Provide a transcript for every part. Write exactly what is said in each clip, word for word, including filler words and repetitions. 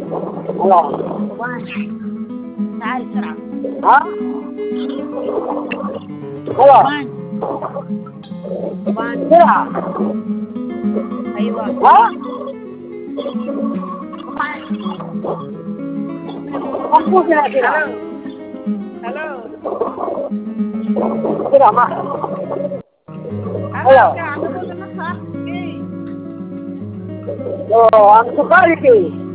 Hello. One. Sal kara. Huh? Hello. One. One. Yeah. Aywa. Huh? One. Aku kena kira. Hello. Kira mah. Hello. Hello. Aku boleh nak ni. Oh, আমি তো পারি কি?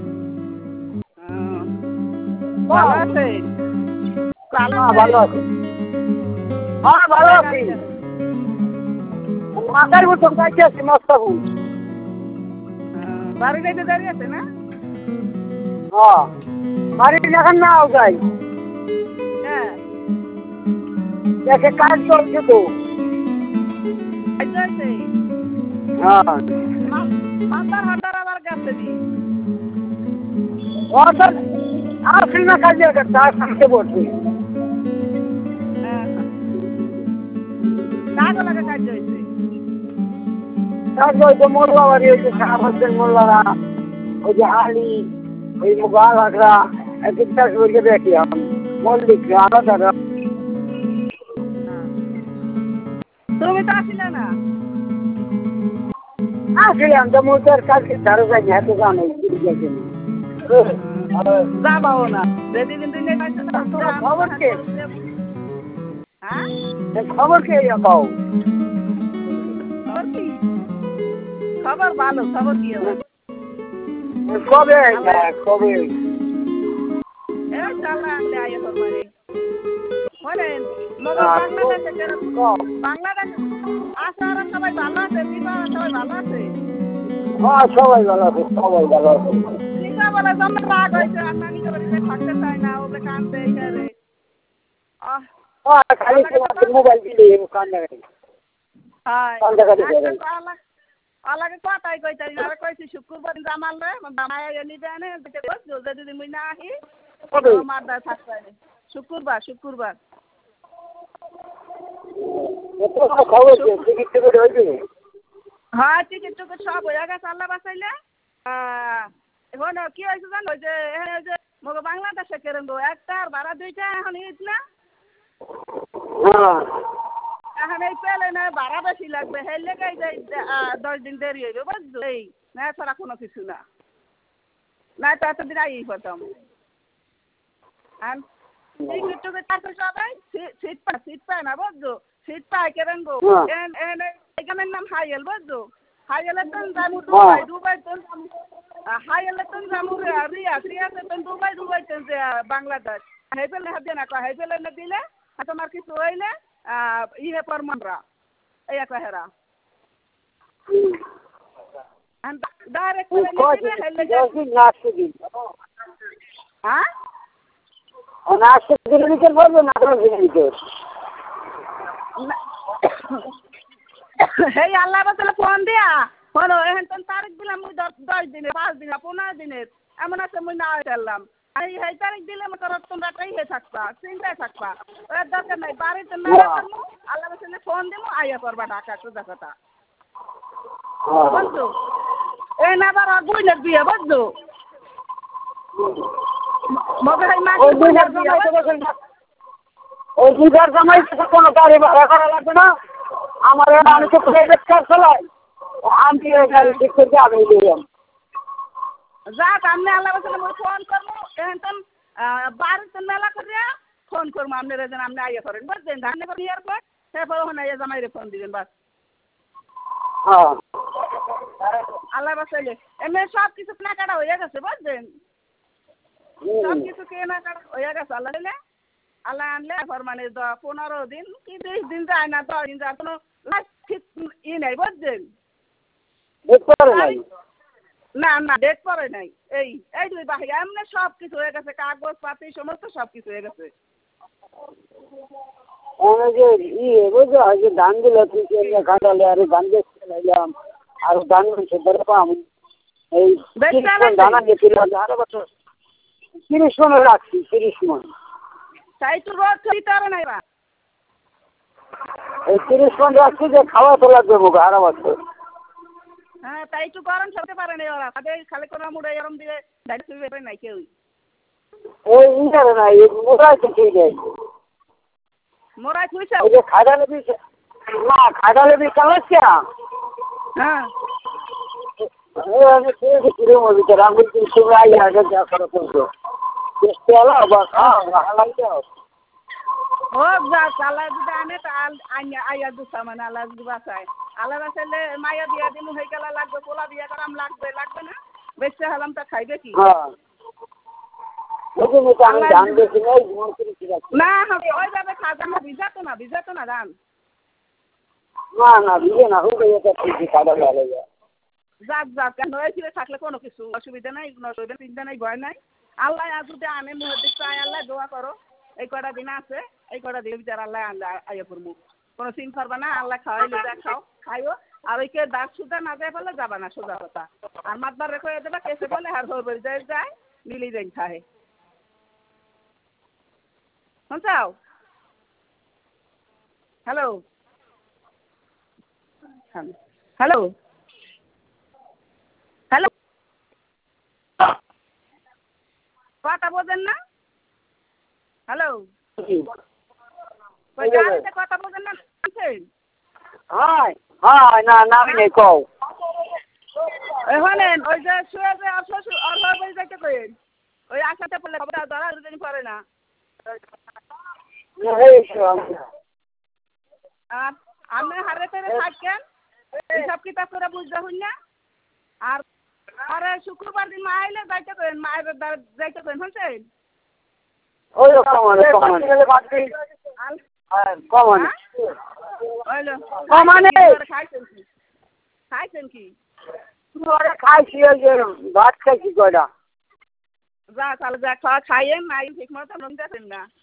ভালো আছে? ভালো হ্যাঁ আছে? ভালো আছি। হ্যাঁ ভালো আছি। মাথার মতো কাছে আছি মস্তাবু। বাড়ি যাইতে দেরি আছে না? হ্যাঁ। বাড়ি এখন নাও যাই। হ্যাঁ। দেখে কাজ চলছে তো। কাজ চলছে? হ্যাঁ। মাথার হাতার আবার গেছে দি। ওটা আসল না কাজে করতে আসতে বলছি। হ্যাঁ। কাজ লাগে কাজ হইছে। কাজ হইছে মোল্লা বাড়ি হইছে সাহাবাদের মোল্লারা ওই যে হালি ওই মুগা লাগরা একটা বলতে দেখি আমি মল্লিক আলাদা তুমি তো আসিলে না আসলাম তো মোটার কাছে ধারে যাই না তো জানো যাবাও না যেদিন দিন খবর কে হ্যাঁ খবর কে পাও খবর কি খবর ভালো খবর কি হবে কবে কবে এ চালা আনলে আয় ফরমানে বলেন মগর বাংলাদেশে কেরকম বাংলাদেশ আসার সবাই ভালো আছে বিবাহ সবাই ভালো আছে হ্যাঁ সবাই ভালো আছে সবাই ভালো আছে লিখা বলে জমে রাগ হয়েছে আর নানি করে থাকতে চায় না ওকে কানতে এখানে আহ খালি মোবাইল দিলে কান্দা হ্যাঁ কান্দা అలాగే కోట అయిపోతాయి అలా కోసి శుక్రవారం జమాలే మాయ ఎన్ని దానే যদি মুই না আহি মারদা থাকবে শুক্রবার শুক্রবার হ্যাঁ টিকিট টিকিট সব হয়ে গেছে আল্লাহ বাঁচাইলে এখন কি হয়েছে জানো ওই যে ওই যে মগ বাংলাদেশে কেরম গো একটা আর ভাড়া দুইটা এখন ঈদ না এখন এই পেলে না ভাড়া বেশি লাগবে সেই লেগে দশ দিন দেরি হইবে বুঝছো এই না ছাড়া কোনো কিছু না না তো এতদিন আই প্রথম টিকিট টুকিট আছে সবাই সিট পায় সিট পায় না বুঝছো সিট পায় কেরেন গো এখানের নাম হাইয়েল বুঝছো হাইয়েলের তো যাবো দুবাই দুবাই তো হাইয়েলের তো যাবো রিয়া রিয়াতে তো দুবাই দুবাই তো বাংলাদেশ হেই পেলে হাতে না হেই পেলে না দিলে তোমার কিছু হইলে ইহে পরমানরা এই একটা হেরা ডাইরেক্ট হ্যাঁ নাশতা কিলোমিটার বলবো না কিলোমিটার এই আল্লাহ বাতালে ফোন দিয়া ফোন এখন তো তারিখ দিলাম মুই দশ দশ দিনে পাঁচ দিনে পনেরো দিনের এমন আছে মুই না চাইলাম আর এই তারিখ দিলে মতো তোমরা টাইহে থাকবা চিন্তায় থাকবা ওর দরকার নাই বাড়িতে মেলা করবো আল্লাহ বাতালে ফোন দিব আইয়া করবা ঢাকা সোজা কথা বুঝছো এই না আবার বুঝলে বিয়ে বুঝছো মগর এই মাস ওই দুইবার জামাই কোনো গাড়ি ভাড়া করা লাগবে না আমার আমি তো প্রাইভেট কার চালাই আমি গাড়ি ঠিক করে আমি দিলাম যাক আপনি আল্লাহ বাসালে মই ফোন করবো এখন তো বাড়িতে মেলা করিয়া ফোন করবো আপনারা যেন আপনি আইয়া করেন বুঝছেন ধানে করে ইয়ার পর তারপর ওখানে আইয়া জামাইরে ফোন দিবেন বাস আল্লাহ বাসাইলে এমনি সব কিছু কেনাকাটা হয়ে গেছে বুঝছেন সব কিছু কেনাকাটা হয়ে গেছে আল্লাহ দিলে আল্লাহ আনলে মানে পনেরো দিন কি বিশ দিন যায় না দশ দিন যায় কোনো ঠিক ই নাই বুঝছেন না না ডেট পরে নাই এই এই দুই বাহি এমনি সব কিছু হয়ে গেছে কাগজ পাতি সমস্ত সব কিছু হয়ে গেছে যে ইয়ে বুঝছো যে ধানগুলো কাটালে আর ধান দেখতে লাগলাম আর ধান ধরে পাম এই দানা গেছিল আরো বছর তিরিশ মনে রাখছি তিরিশ মন তাই তো রোজ দিতে নাই বা এই তিরিশ মন রাখছি যে খাওয়া তো লাগবে মুখ আরো বছর হ্যাঁ তাই একটু গরম সরতে পারে না ওরা তাদের খালি কোনো মুড়ে গরম দিয়ে ডাইরেক্ট শুয়ে বের নাই কেউ ওই ইন্টারে না এই মোবাইল তো ঠিক আছে মোরাই খুইছে ওই যে খাইডালে বি না খাইডালে বি চালাচ্ছে হ্যাঁ এই আমি দেখি কিরম হবে তারা আমি কি সময় আই আগে যা করে করবো চেষ্টা হলো বা খাও হালাই দাও ও যা চালা দিতে আনে তা আইয়া আইয়া দুসা মানে আল্লাহ বাসায় আল্লাহ বাসাইলে মায়া বিয়া দিমু হয়ে গেলা লাগবে পোলা বিয়া করাম লাগবে লাগবে না বেশি হলাম তা খাইবে কি হ্যাঁ ওই যে আমি ধান বেশি নাই জীবন করে কি রাখছি না ওইভাবে খাওয়া না ভিজাতো না ভিজাতো না ধান না না ভিজে না হয়ে গেছে ঠিক খাওয়া ভালো যায় যাক যাক কেন হয়েছিল থাকলে কোনো কিছু অসুবিধা নাই কোনো অসুবিধা চিন্তা নাই ভয় নাই আল্লাহ আজ যদি আনে মুহের দিক চাই আল্লাহ দোয়া করো এই কটা দিন আছে এই কটা দিন বিচার আল্লাহ আল্লাহ আইয়া করবো কোনো চিন করবা না আল্লাহ খাওয়াইলে যা খাও খাইও আর ওই কে দাগ সুদা না যায় ফেলে যাবা না সোজা কথা আর মাতবার রেখে দেবা কেসে বলে আর হয়ে যায় যায় মিলি যাই খায় শুনছাও হ্যালো হ্যালো হ্যালো কথা বোঝেন না হ্যালো ওই গাড়িতে কথা বোঝেন না হ্যাঁ হ্যাঁ না নামি নেই কও এখানে ওই যে শুয়ে যে শ্বশুর অল্প বই যাইতে কইন ওই আশাতে পড়লে খবরটা ধরা দুদিন পরে না আর আপনি হারে পেরে থাকেন হিসাব কিতাব করে বুঝতে হইন না আর আরে শুক্রবার দিন মা আইলে যাইতে কইন মায়ের যাইতে কইন শুনছেন ওই কমানে কমানে কমানে হইলো কমানে খাইছেন কি খাইছেন কি ঘরে খাইছি ওই যে ভাত খাইছি কয়টা যা তাহলে যা খাওয়া খাইয়েন নাই ঠিক মতো নুন দেন না